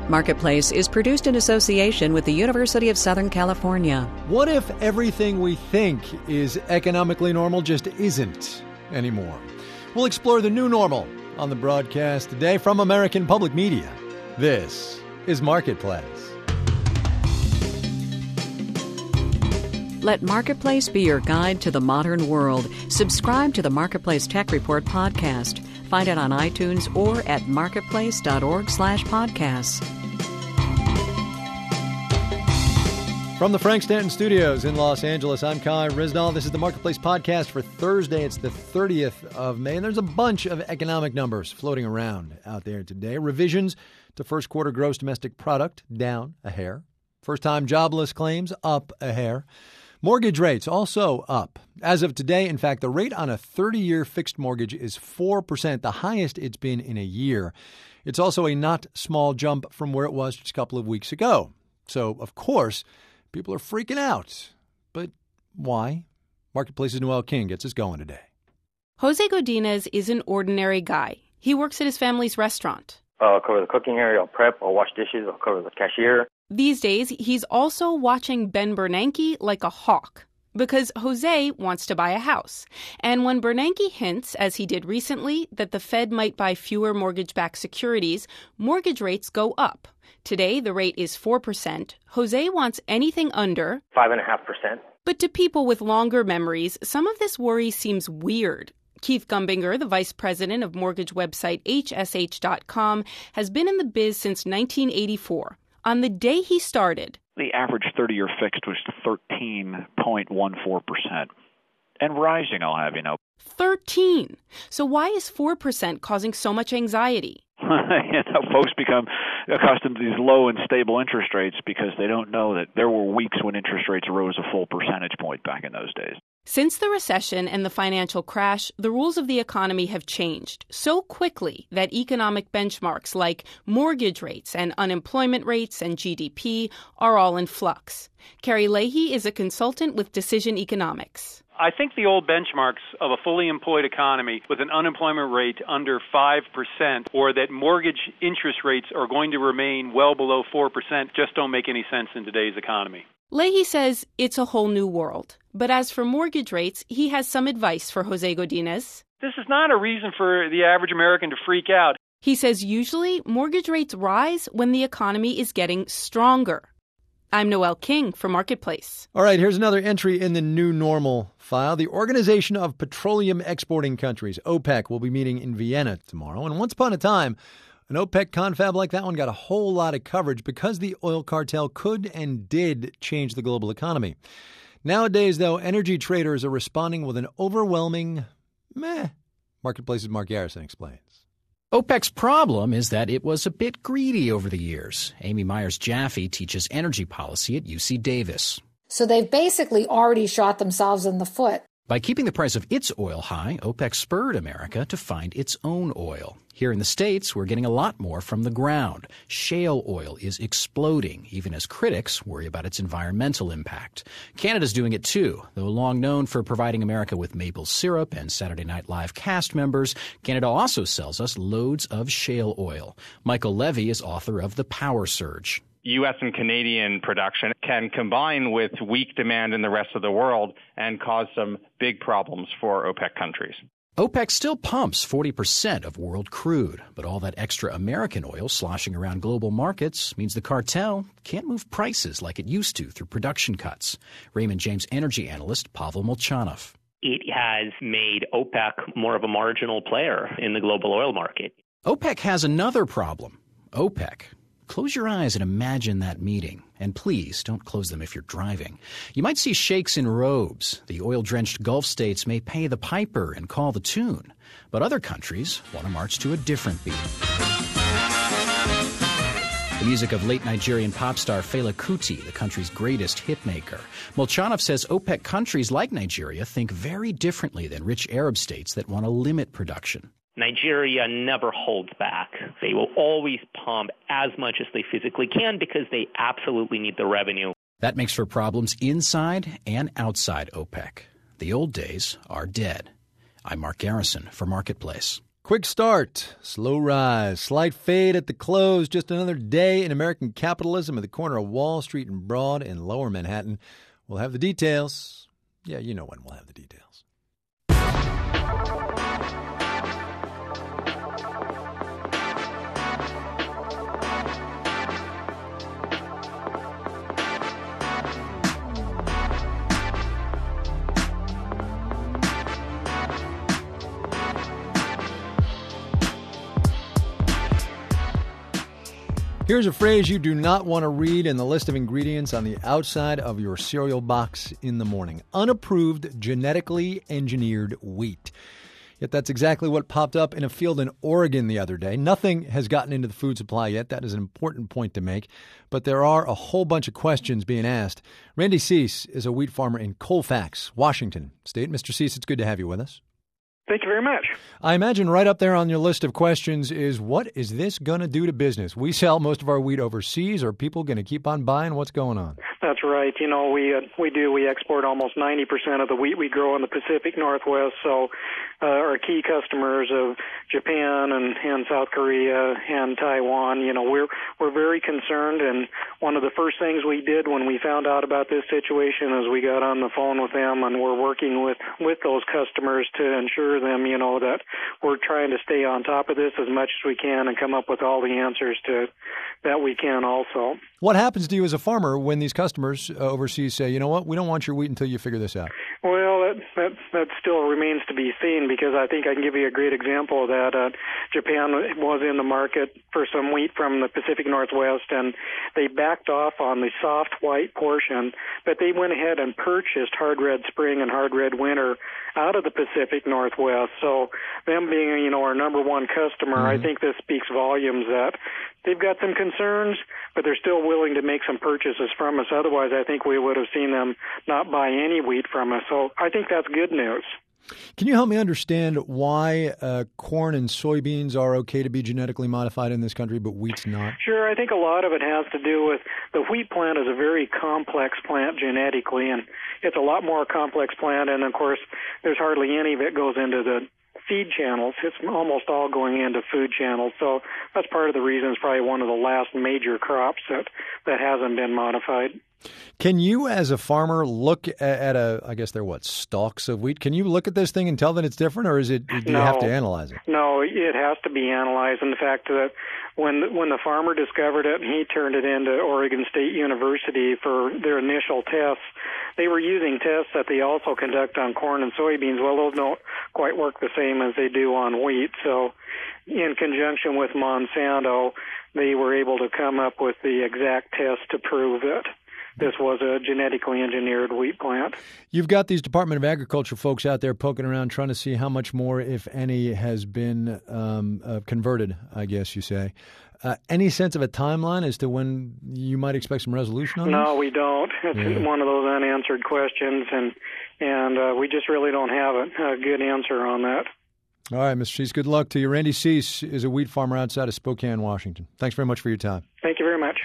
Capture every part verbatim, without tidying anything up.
Marketplace is produced in association with the University of Southern California. What if everything we think is economically normal just isn't anymore? We'll explore the new normal on the broadcast today from American Public Media. This is Marketplace. Let Marketplace be your guide to the modern world. Subscribe to the Marketplace Tech Report podcast. Find it on iTunes or at marketplace.org slash podcasts. From the Frank Stanton Studios in Los Angeles, I'm Kai Ryssdal. This is the Marketplace podcast for Thursday. It's the thirtieth of May, and there's a bunch of economic numbers floating around out there today. Revisions to first quarter gross domestic product down a hair. First-time jobless claims up a hair. Mortgage rates also up. As of today, in fact, the rate on a thirty-year fixed mortgage is four percent, the highest it's been in a year. It's also a not small jump from where it was just a couple of weeks ago. So, of course, people are freaking out. But why? Marketplace's Noel King gets us going today. Jose Godinez is an ordinary guy. He works at his family's restaurant. I'll cover the cooking area, I'll prep, I'll wash dishes, I'll cover the cashier. These days, he's also watching Ben Bernanke like a hawk because Jose wants to buy a house. And when Bernanke hints, as he did recently, that the Fed might buy fewer mortgage-backed securities, mortgage rates go up. Today, the rate is four percent. Jose wants anything under five point five percent. But to people with longer memories, some of this worry seems weird. Keith Gumbinger, the vice president of mortgage website H S H dot com, has been in the biz since nineteen eighty-four. On the day he started, the average thirty-year fixed was thirteen point one four percent. And rising, I'll have you know. thirteen. So why is four percent causing so much anxiety? you know, folks become accustomed to these low and stable interest rates because they don't know that there were weeks when interest rates rose a full percentage point back in those days. Since the recession and the financial crash, the rules of the economy have changed so quickly that economic benchmarks like mortgage rates and unemployment rates and G D P are all in flux. Carrie Leahy is a consultant with Decision Economics. I think the old benchmarks of a fully employed economy with an unemployment rate under five percent or that mortgage interest rates are going to remain well below four percent just don't make any sense in today's economy. Leahy says it's a whole new world. But as for mortgage rates, he has some advice for Jose Godinez. This is not a reason for the average American to freak out. He says usually mortgage rates rise when the economy is getting stronger. I'm Noel King for Marketplace. All right, here's another entry in the new normal file. The Organization of Petroleum Exporting Countries, OPEC, will be meeting in Vienna tomorrow. And once upon a time, an OPEC confab like that one got a whole lot of coverage because the oil cartel could and did change the global economy. Nowadays, though, energy traders are responding with an overwhelming meh. Marketplace's Mark Garrison explains. OPEC's problem is that it was a bit greedy over the years. Amy Myers-Jaffe teaches energy policy at U C Davis. So they've basically already shot themselves in the foot. By keeping the price of its oil high, OPEC spurred America to find its own oil. Here in the States, we're getting a lot more from the ground. Shale oil is exploding, even as critics worry about its environmental impact. Canada's doing it too. Though long known for providing America with maple syrup and Saturday Night Live cast members, Canada also sells us loads of shale oil. Michael Levy is author of The Power Surge. U S and Canadian production can combine with weak demand in the rest of the world and cause some big problems for OPEC countries. OPEC still pumps forty percent of world crude, but all that extra American oil sloshing around global markets means the cartel can't move prices like it used to through production cuts. Raymond James energy analyst Pavel Molchanov. It has made OPEC more of a marginal player in the global oil market. OPEC has another problem. OPEC. Close your eyes and imagine that meeting. And please, don't close them if you're driving. You might see sheikhs in robes. The oil-drenched Gulf states may pay the piper and call the tune. But other countries want to march to a different beat. The music of late Nigerian pop star Fela Kuti, the country's greatest hitmaker. Molchanov says OPEC countries like Nigeria think very differently than rich Arab states that want to limit production. Nigeria never holds back. They will always pump as much as they physically can because they absolutely need the revenue. That makes for problems inside and outside OPEC. The old days are dead. I'm Mark Garrison for Marketplace. Quick start, slow rise, slight fade at the close. Just another day in American capitalism at the corner of Wall Street and Broad in Lower Manhattan. We'll have the details. Yeah, you know when we'll have the details. Here's a phrase you do not want to read in the list of ingredients on the outside of your cereal box in the morning. Unapproved, genetically engineered wheat. Yet that's exactly what popped up in a field in Oregon the other day. Nothing has gotten into the food supply yet. That is an important point to make. But there are a whole bunch of questions being asked. Randy Cease is a wheat farmer in Colfax, Washington State. Mister Cease, it's good to have you with us. Thank you very much. I imagine right up there on your list of questions is, what is this going to do to business? We sell most of our wheat overseas. Are people going to keep on buying? What's going on? That's right. You know, we uh, we do. We export almost ninety percent of the wheat we grow in the Pacific Northwest. So uh, our key customers of Japan and, and South Korea and Taiwan, you know, we're we're very concerned. And one of the first things we did when we found out about this situation is we got on the phone with them, and we're working with, with those customers to ensure them, you know, that we're trying to stay on top of this as much as we can and come up with all the answers to that we can also. What happens to you as a farmer when these customers uh, overseas say, you know what, we don't want your wheat until you figure this out? Well, that, that that still remains to be seen, because I think I can give you a great example of that. Uh, Japan was in the market for some wheat from the Pacific Northwest, and they backed off on the soft white portion, but they went ahead and purchased hard red spring and hard red winter out of the Pacific Northwest. So them being, you know, our number one customer, mm-hmm. I think this speaks volumes that they've got some concerns, but they're still willing to make some purchases from us. Otherwise, I think we would have seen them not buy any wheat from us. So I think that's good news. Can you help me understand why uh, corn and soybeans are okay to be genetically modified in this country, but wheat's not? Sure. I think a lot of it has to do with the wheat plant is a very complex plant genetically, and it's a lot more complex plant. And, of course, there's hardly any of it goes into the feed channels. It's almost all going into food channels. So that's part of the reason it's probably one of the last major crops that, that hasn't been modified. Can you, as a farmer, look at a, I guess they're what, stalks of wheat? Can you look at this thing and tell that it's different, or is it, do you no, have to analyze it? No, it has to be analyzed. In fact, that when when the farmer discovered it and he turned it into Oregon State University for their initial tests, they were using tests that they also conduct on corn and soybeans. Well, those don't quite work the same as they do on wheat. So in conjunction with Monsanto, they were able to come up with the exact test to prove that this was a genetically engineered wheat plant. You've got these Department of Agriculture folks out there poking around trying to see how much more, if any, has been um, uh, converted, I guess you say. Uh, any sense of a timeline as to when you might expect some resolution on no, this? No, we don't. It's yeah. one of those unanswered questions, and and uh, we just really don't have a, a good answer on that. All right, Mister Cease, good luck to you. Randy Cease is a wheat farmer outside of Spokane, Washington. Thanks very much for your time. Thank you very much.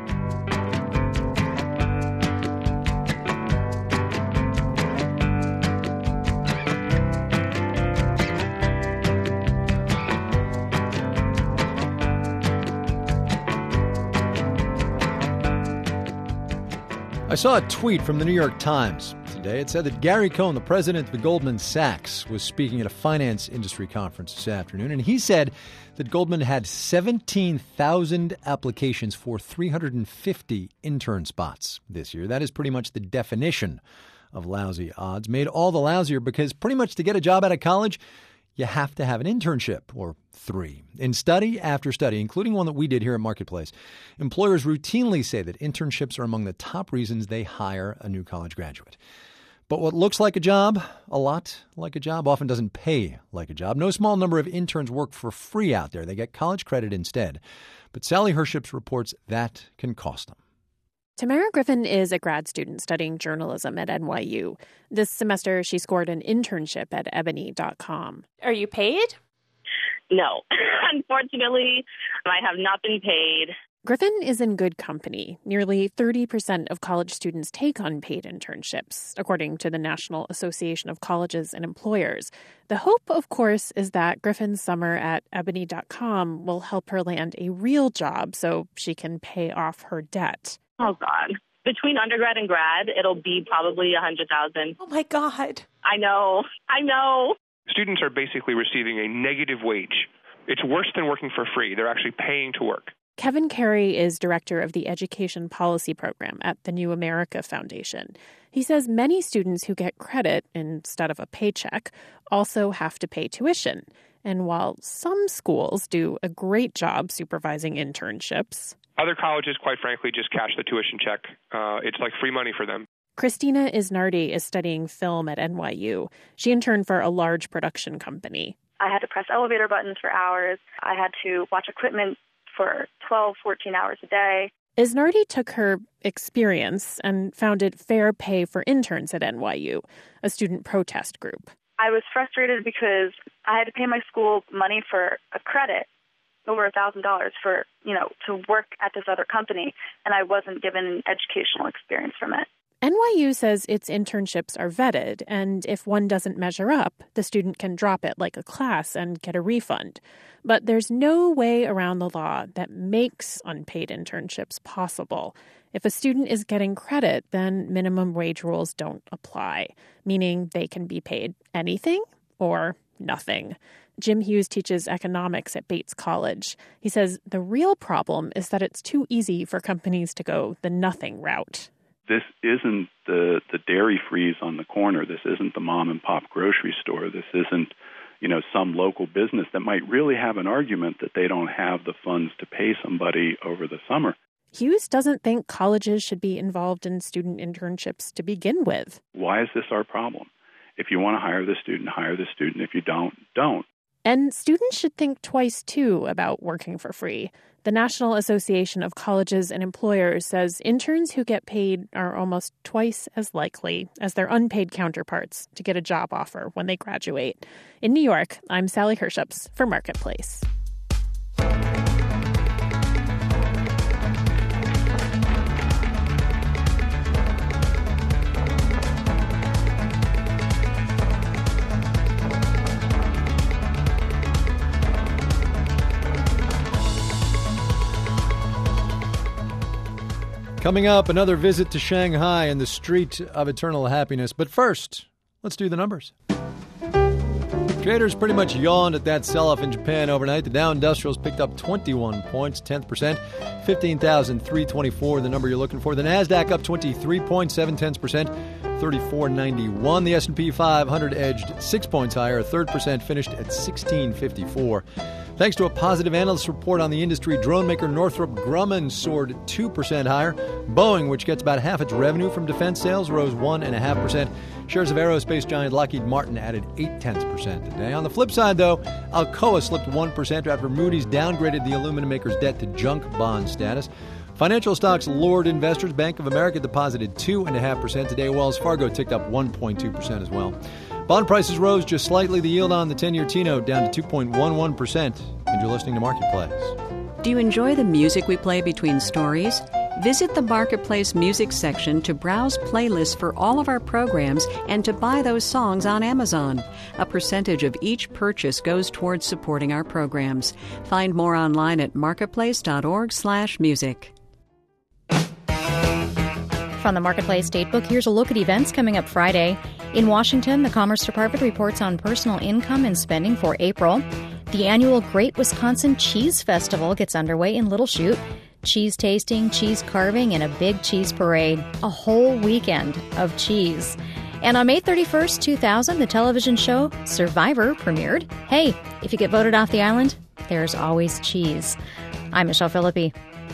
I saw a tweet from the New York Times today. It said that Gary Cohn, the president of Goldman Sachs, was speaking at a finance industry conference this afternoon, and he said that Goldman had seventeen thousand applications for three hundred fifty intern spots this year. That is pretty much the definition of lousy odds, made all the lousier because pretty much to get a job out of college, you have to have an internship or three. In study after study, including one that we did here at Marketplace, employers routinely say that internships are among the top reasons they hire a new college graduate. But what looks like a job, a lot like a job, often doesn't pay like a job. No small number of interns work for free out there. They get college credit instead. But Sally Herships reports that can cost them. Tamara Griffin is a grad student studying journalism at N Y U. This semester, she scored an internship at ebony dot com. Are you paid? No. Unfortunately, I have not been paid. Griffin is in good company. Nearly thirty percent of college students take unpaid internships, according to the National Association of Colleges and Employers. The hope, of course, is that Griffin's summer at ebony dot com will help her land a real job so she can pay off her debt. Oh, God. Between undergrad and grad, it'll be probably one hundred thousand dollars. Oh, my God. I know. I know. Students are basically receiving a negative wage. It's worse than working for free. They're actually paying to work. Kevin Carey is director of the Education Policy Program at the New America Foundation. He says many students who get credit instead of a paycheck also have to pay tuition. And while some schools do a great job supervising internships, other colleges, quite frankly, just cash the tuition check. Uh, it's like free money for them. Christina Isnardi is studying film at N Y U. She interned for a large production company. I had to press elevator buttons for hours. I had to watch equipment for twelve, fourteen hours a day. Isnardi took her experience and founded Fair Pay for Interns at N Y U, a student protest group. I was frustrated because I had to pay my school money for a credit, over one thousand dollars for, you know, to work at this other company, and I wasn't given an educational experience from it. N Y U says its internships are vetted, and if one doesn't measure up, the student can drop it like a class and get a refund. But there's no way around the law that makes unpaid internships possible. If a student is getting credit, then minimum wage rules don't apply, meaning they can be paid anything or nothing. Jim Hughes teaches economics at Bates College. He says the real problem is that it's too easy for companies to go the nothing route. This isn't the, the dairy freeze on the corner. This isn't the mom and pop grocery store. This isn't, you know, some local business that might really have an argument that they don't have the funds to pay somebody over the summer. Hughes doesn't think colleges should be involved in student internships to begin with. Why is this our problem? If you want to hire the student, hire the student. If you don't, don't. And students should think twice, too, about working for free. The National Association of Colleges and Employers says interns who get paid are almost twice as likely as their unpaid counterparts to get a job offer when they graduate. In New York, I'm Sally Herships for Marketplace. Coming up, another visit to Shanghai and the Street of Eternal Happiness. But first, let's do the numbers. Traders pretty much yawned at that sell-off in Japan overnight. The Dow Industrials picked up twenty-one points, tenth percent, fifteen thousand three hundred twenty-four, the number you're looking for. The Nasdaq up twenty-three point seven tenths percent, thirty-four ninety-one. The S and P five hundred edged six points higher, a third percent, finished at sixteen fifty-four. Thanks to a positive analyst report on the industry, drone maker Northrop Grumman soared two percent higher. Boeing, which gets about half its revenue from defense sales, rose one point five percent. Shares of aerospace giant Lockheed Martin added eight tenths percent today. On the flip side, though, Alcoa slipped one percent after Moody's downgraded the aluminum maker's debt to junk bond status. Financial stocks lured investors. Bank of America deposited two point five percent today. Wells Fargo ticked up one point two percent as well. Bond prices rose just slightly. The yield on the ten-year T-note down to two point one one percent. And you're listening to Marketplace. Do you enjoy the music we play between stories? Visit the Marketplace music section to browse playlists for all of our programs and to buy those songs on Amazon. A percentage of each purchase goes towards supporting our programs. Find more online at marketplace.org slash music. From the Marketplace Datebook, here's a look at events coming up Friday. In Washington, the Commerce Department reports on personal income and spending for April. The annual Great Wisconsin Cheese Festival gets underway in Little Chute. Cheese tasting, cheese carving, and a big cheese parade. A whole weekend of cheese. And on May thirty-first, two thousand, the television show Survivor premiered. Hey, if you get voted off the island, there's always cheese. I'm Michelle Philippi.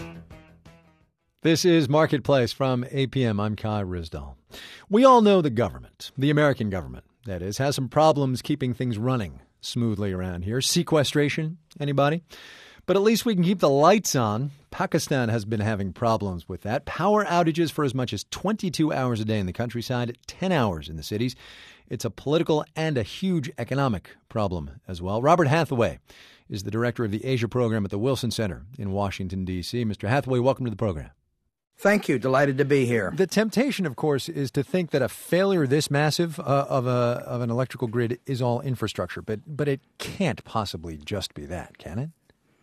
This is Marketplace from A P M. I'm Kai Rizdal. We all know the government, the American government, that is, has some problems keeping things running smoothly around here. Sequestration, anybody? But at least we can keep the lights on. Pakistan has been having problems with that. Power outages for as much as twenty-two hours a day in the countryside, ten hours in the cities. It's a political and a huge economic problem as well. Robert Hathaway is the director of the Asia program at the Wilson Center in Washington, D C Mister Hathaway, welcome to the program. Thank you. Delighted to be here. The temptation, of course, is to think that a failure this massive uh, of a of an electrical grid is all infrastructure, but but it can't possibly just be that, can it?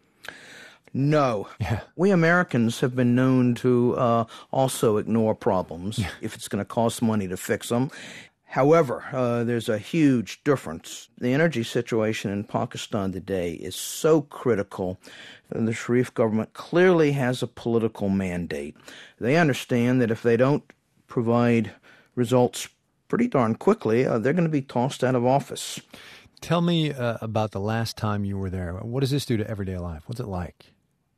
No. Yeah. We Americans have been known to uh, also ignore problems yeah. if it's going to cost money to fix them. However, uh, there's a huge difference. The energy situation in Pakistan today is so critical. The Sharif government clearly has a political mandate. They understand that if they don't provide results pretty darn quickly, uh, they're going to be tossed out of office. Tell me uh, about the last time you were there. What does this do to everyday life? What's it like?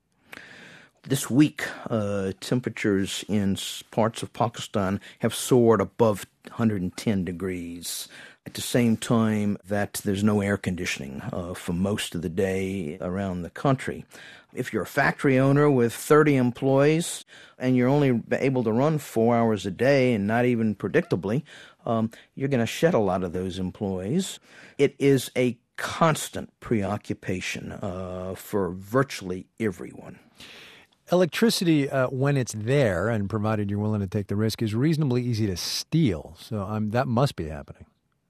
This week, uh, temperatures in parts of Pakistan have soared above one hundred ten degrees. At the same time that there's no air conditioning uh, for most of the day around the country. If you're a factory owner with thirty employees and you're only able to run four hours a day and not even predictably, um, you're going to shed a lot of those employees. It is a constant preoccupation uh, for virtually everyone. Electricity, uh, when it's there, and provided you're willing to take the risk, is reasonably easy to steal. So um, that must be happening.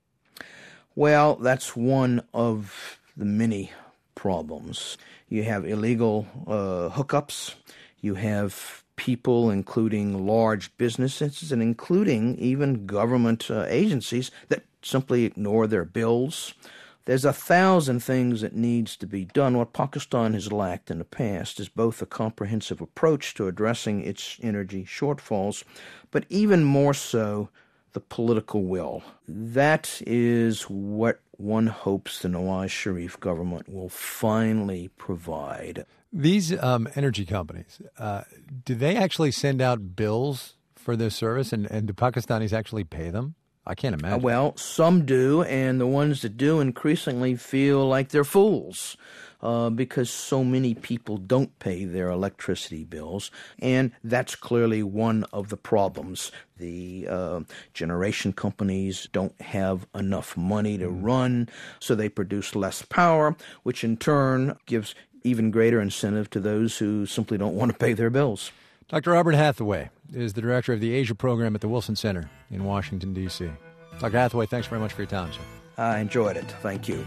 Well, that's one of the many problems. You have illegal uh, hookups. You have people, including large businesses and including even government uh, agencies, that simply ignore their bills. There's a thousand things that needs to be done. What Pakistan has lacked in the past is both a comprehensive approach to addressing its energy shortfalls, but even more so, the political will. That is what one hopes the Nawaz Sharif government will finally provide. These um, energy companies, uh, do they actually send out bills for this service, and, and do Pakistanis actually pay them? I can't imagine. Uh, well, some do, and the ones that do increasingly feel like they're fools uh, because so many people don't pay their electricity bills, and that's clearly one of the problems. The uh, generation companies don't have enough money to run, so they produce less power, which in turn gives even greater incentive to those who simply don't want to pay their bills. Doctor Robert Hathaway is the director of the Asia program at the Wilson Center in Washington, D C Doctor Hathaway, thanks very much for your time, sir. I enjoyed it. Thank you.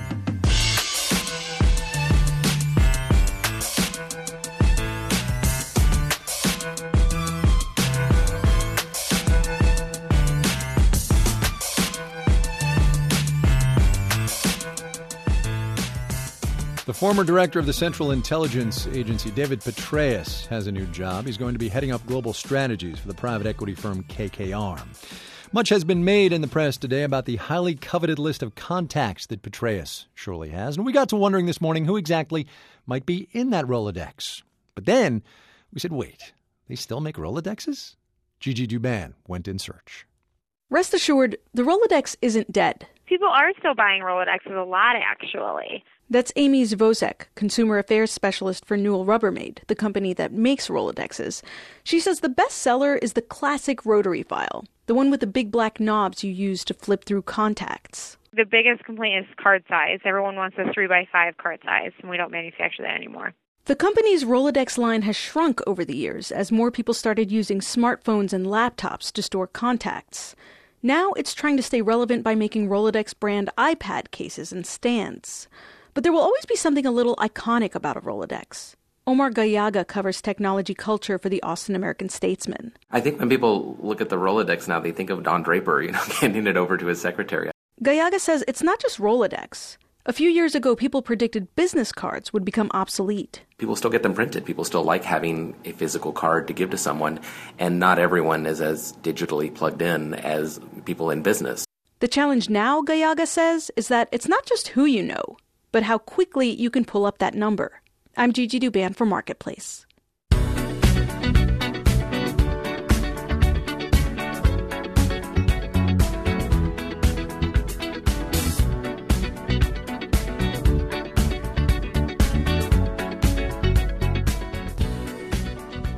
The former director of the Central Intelligence Agency, David Petraeus, has a new job. He's going to be heading up global strategies for the private equity firm K K R. Much has been made in the press today about the highly coveted list of contacts that Petraeus surely has. And we got to wondering this morning who exactly might be in that Rolodex. But then we said, wait, they still make Rolodexes? Gigi Douban went in search. Rest assured, the Rolodex isn't dead. People are still buying Rolodexes a lot, actually. That's Amy Zvozek, consumer affairs specialist for Newell Rubbermaid, the company that makes Rolodexes. She says the best seller is the classic rotary file, the one with the big black knobs you use to flip through contacts. The biggest complaint is card size. Everyone wants a three by five card size, and we don't manufacture that anymore. The company's Rolodex line has shrunk over the years as more people started using smartphones and laptops to store contacts. Now it's trying to stay relevant by making Rolodex brand iPad cases and stands. But there will always be something a little iconic about a Rolodex. Omar Gallaga covers technology culture for the Austin American-Statesman. I think when people look at the Rolodex now, they think of Don Draper, you know, handing it over to his secretary. Gallaga says it's not just Rolodex. A few years ago, people predicted business cards would become obsolete. People still get them printed. People still like having a physical card to give to someone, and not everyone is as digitally plugged in as people in business. The challenge now, Gallaga says, is that it's not just who you know, but how quickly you can pull up that number. I'm Gigi Douban for Marketplace.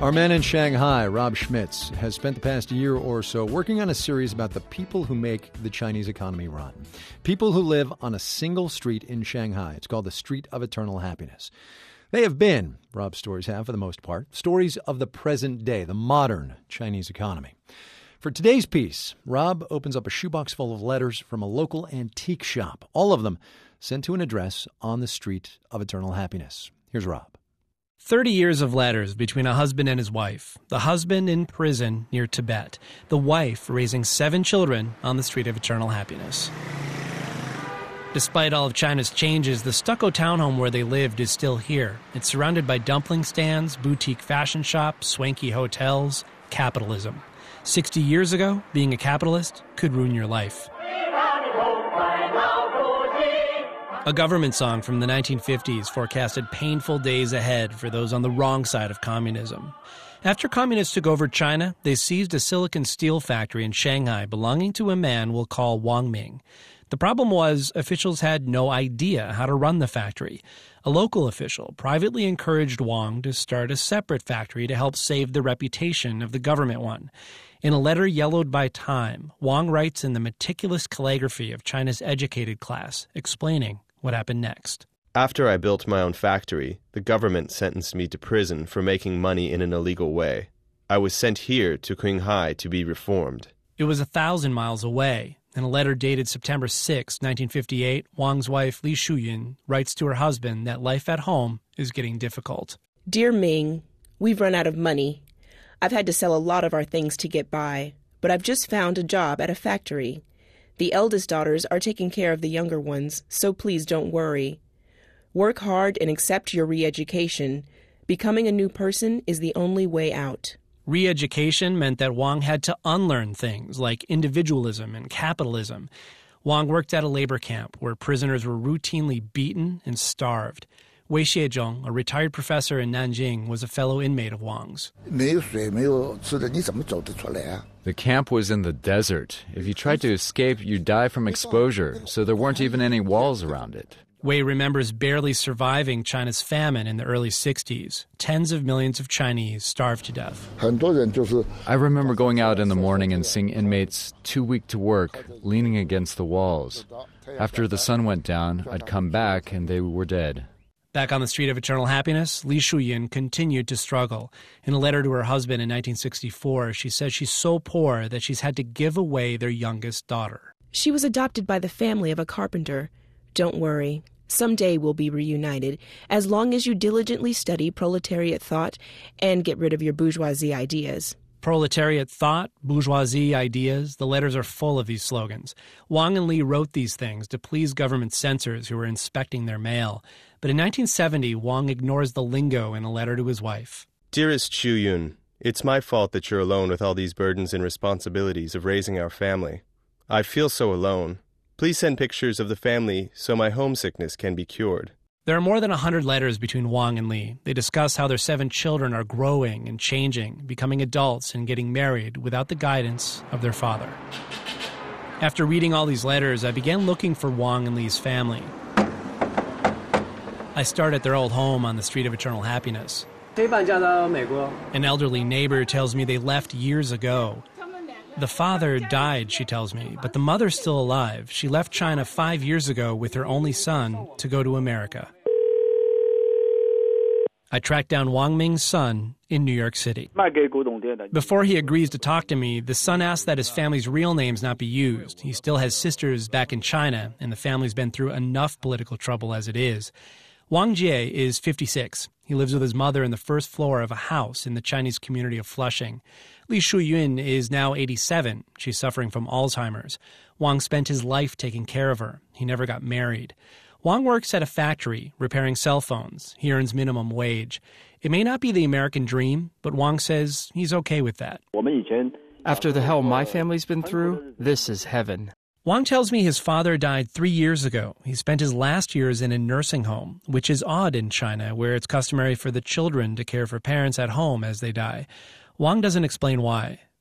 Our man in Shanghai, Rob Schmitz, has spent the past year or so working on a series about the people who make the Chinese economy run. People who live on a single street in Shanghai. It's called the Street of Eternal Happiness. They have been, Rob's stories have for the most part, stories of the present day, the modern Chinese economy. For today's piece, Rob opens up a shoebox full of letters from a local antique shop, all of them sent to an address on the Street of Eternal Happiness. Here's Rob. Thirty years of letters between a husband and his wife. The husband in prison near Tibet. The wife raising seven children on the Street of Eternal Happiness. Despite all of China's changes, the stucco townhome where they lived is still here. It's surrounded by dumpling stands, boutique fashion shops, swanky hotels, capitalism. Sixty years ago, being a capitalist could ruin your life. A government song from the nineteen fifties forecasted painful days ahead for those on the wrong side of communism. After communists took over China, they seized a silicon steel factory in Shanghai belonging to a man we'll call Wang Ming. The problem was officials had no idea how to run the factory. A local official privately encouraged Wang to start a separate factory to help save the reputation of the government one. In a letter yellowed by time, Wang writes in the meticulous calligraphy of China's educated class, explaining what happened next. After I built my own factory, the government sentenced me to prison for making money in an illegal way. I was sent here to Qinghai to be reformed. It was a thousand miles away. In a letter dated September sixth, nineteen fifty-eight, Wang's wife, Li Shuyun, writes to her husband that life at home is getting difficult. Dear Ming, we've run out of money. I've had to sell a lot of our things to get by, but I've just found a job at a factory. The eldest daughters are taking care of the younger ones, so please don't worry. Work hard and accept your re-education. Becoming a new person is the only way out. Re-education meant that Wang had to unlearn things like individualism and capitalism. Wang worked at a labor camp where prisoners were routinely beaten and starved. Wei Xiezhong, a retired professor in Nanjing, was a fellow inmate of Wang's. The camp was in the desert. If you tried to escape, you'd die from exposure, so there weren't even any walls around it. Wei remembers barely surviving China's famine in the early sixties. Tens of millions of Chinese starved to death. I remember going out in the morning and seeing inmates too weak to work, leaning against the walls. After the sun went down, I'd come back and they were dead. Back on the Street of Eternal Happiness, Li Shuyun continued to struggle. In a letter to her husband in nineteen sixty-four, she says she's so poor that she's had to give away their youngest daughter. She was adopted by the family of a carpenter. Don't worry. Someday we'll be reunited, as long as you diligently study proletariat thought and get rid of your bourgeoisie ideas. Proletariat thought, bourgeoisie ideas, the letters are full of these slogans. Wang and Li wrote these things to please government censors who were inspecting their mail. But in nineteen seventy, Wang ignores the lingo in a letter to his wife. Dearest Shuyun, it's my fault that you're alone with all these burdens and responsibilities of raising our family. I feel so alone. Please send pictures of the family so my homesickness can be cured. There are more than one hundred letters between Wang and Li. They discuss how their seven children are growing and changing, becoming adults and getting married without the guidance of their father. After reading all these letters, I began looking for Wang and Li's family. I start at their old home on the Street of Eternal Happiness. An elderly neighbor tells me they left years ago. The father died, she tells me, but the mother's still alive. She left China five years ago with her only son to go to America. I tracked down Wang Ming's son in New York City. Before he agrees to talk to me, the son asks that his family's real names not be used. He still has sisters back in China, and the family's been through enough political trouble as it is. Wang Jie is fifty-six. He lives with his mother in the first floor of a house in the Chinese community of Flushing. Li Shuyun is now eighty-seven. She's suffering from Alzheimer's. Wang spent his life taking care of her. He never got married. Wang works at a factory repairing cell phones. He earns minimum wage. It may not be the American dream, but Wang says he's okay with that. After the hell my family's been through, this is heaven. Wang tells me his father died three years ago. He spent his last years in a nursing home, which is odd in China, where it's customary for the children to care for parents at home as they die. Wang doesn't explain why.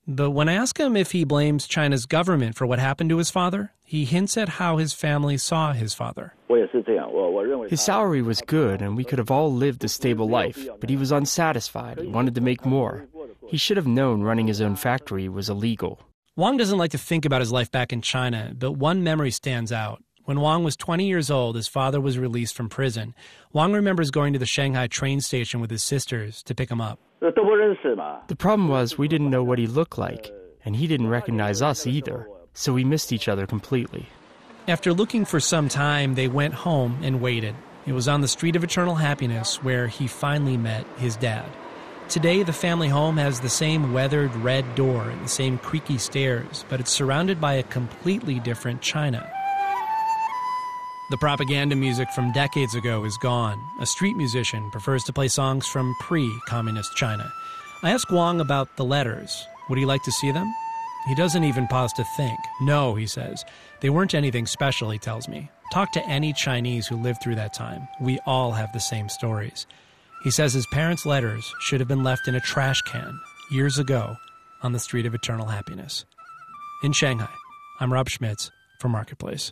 But when I ask him if he blames China's government for what happened to his father, he hints at how his family saw his father. His salary was good, and we could have all lived a stable life, but he was unsatisfied and wanted to make more. He should have known running his own factory was illegal. Wang doesn't like to think about his life back in China, but one memory stands out. When Wang was twenty years old, his father was released from prison. Wang remembers going to the Shanghai train station with his sisters to pick him up. The problem was we didn't know what he looked like, and he didn't recognize us either, so we missed each other completely. After looking for some time, they went home and waited. It was on the Street of Eternal Happiness where he finally met his dad. Today, the family home has the same weathered red door and the same creaky stairs, but it's surrounded by a completely different China. The propaganda music from decades ago is gone. A street musician prefers to play songs from pre-communist China. I ask Wang about the letters. Would he like to see them? He doesn't even pause to think. No, he says. They weren't anything special, he tells me. Talk to any Chinese who lived through that time. We all have the same stories. He says his parents' letters should have been left in a trash can years ago on the Street of Eternal Happiness. In Shanghai, I'm Rob Schmitz for Marketplace.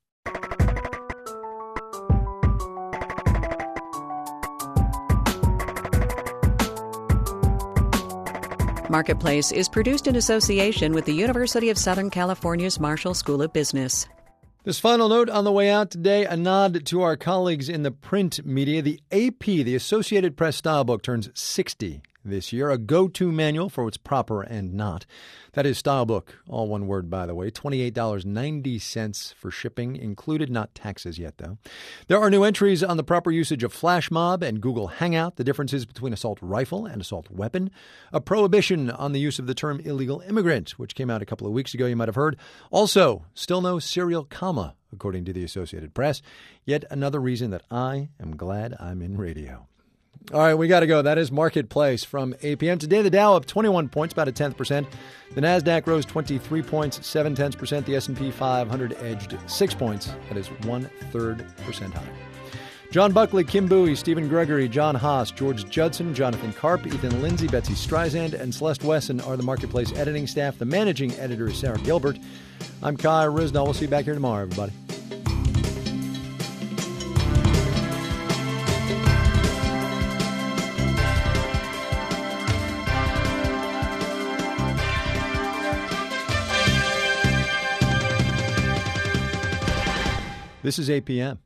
Marketplace is produced in association with the University of Southern California's Marshall School of Business. This final note on the way out today, a nod to our colleagues in the print media. The A P, the Associated Press Style Book, turns sixty this year, a go-to manual for what's proper and not. That is Style Book, all one word, by the way, twenty-eight dollars and ninety cents for shipping included, not taxes yet, though. There are new entries on the proper usage of Flash Mob and Google Hangout, the differences between assault rifle and assault weapon, a prohibition on the use of the term illegal immigrant, which came out a couple of weeks ago, you might have heard. Also, still no serial comma, according to the Associated Press. Yet another reason that I am glad I'm in radio. All right, we got to go. That is Marketplace from A P M. Today, the Dow up twenty-one points, about a tenth percent. The Nasdaq rose twenty-three points, seven tenths percent. The S and P five hundred edged six points. That is one-third percent higher. John Buckley, Kim Bowie, Stephen Gregory, John Haas, George Judson, Jonathan Karp, Ethan Lindsay, Betsy Streisand, and Celeste Wesson are the Marketplace editing staff. The managing editor is Sarah Gilbert. I'm Kai Risnall. We'll see you back here tomorrow, everybody. This is A P M.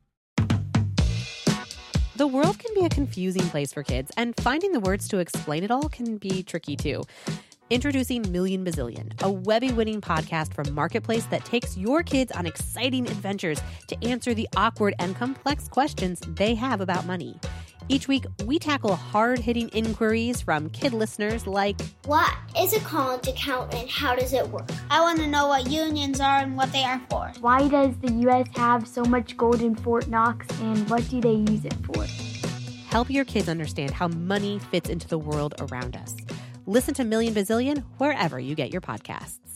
The world can be a confusing place for kids, and finding the words to explain it all can be tricky, too. Introducing Million Bazillion, a Webby-winning podcast from Marketplace that takes your kids on exciting adventures to answer the awkward and complex questions they have about money. Each week, we tackle hard-hitting inquiries from kid listeners like, what is a college account and how does it work? I want to know what unions are and what they are for. Why does the U S have so much gold in Fort Knox and what do they use it for? Help your kids understand how money fits into the world around us. Listen to Million Bazillion wherever you get your podcasts.